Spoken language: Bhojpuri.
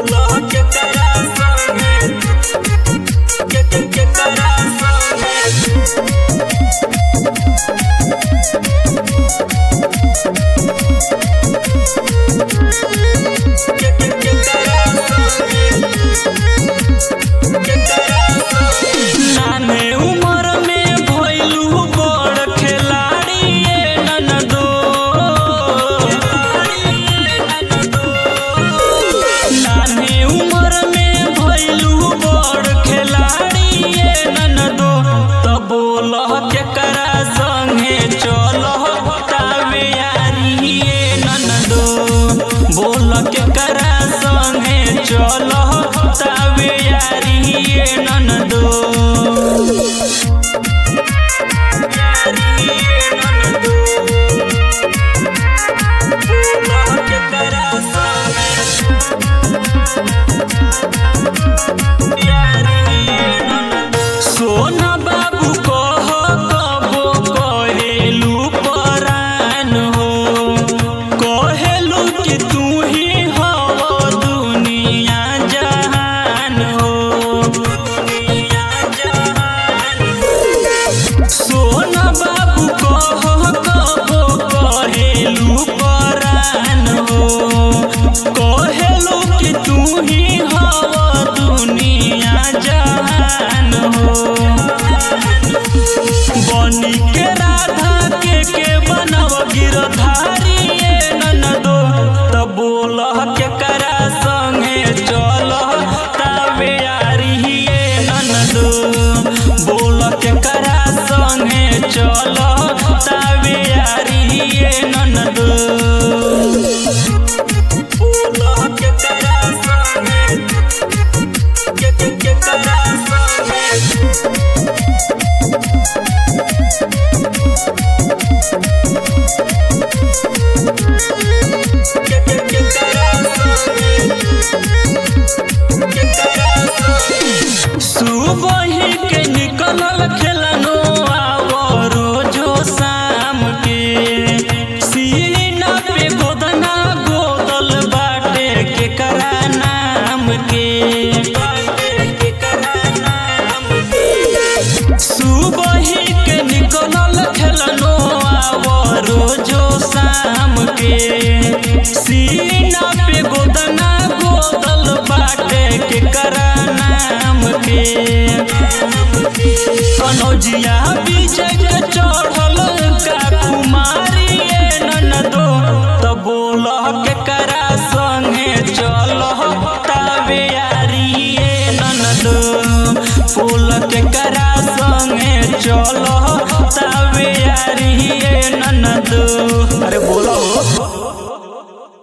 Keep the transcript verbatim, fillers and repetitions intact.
चलो तावे यारी ये ननदो यारी ये ननदो बोला के करा यारी ये ननदो सोना बाबू को कबो कहेलू परान हो कहेलू कि तू ही सोना बाबू कहो कबो कहेलू परान हो कहेलू कि तू ही हवा दुनिया जहान हो बनी के राधा के के बनव गिरधारी ये ननदो तब बोल के करा संगे चल तावे यारी ये ननदो बोल के करा संगे चलो तावे यारी ये ननदो बोलो के करा संगे के के के करा संगे के के के करा संगे के करा संगे सुबह ही के निकलल खेलनो सुबह के निकलल खेलनो रोजो शाम के सीना पे गोदना गोदल बाटे के करा नाम के कनौजिया विजय के चढ़ल का कुमारी ये ननदो तब बोल के करा संगे चल तावे यारी ये ननदो फूल के करा संगे चलो तावे यारी ये ननदो अरे बोलो।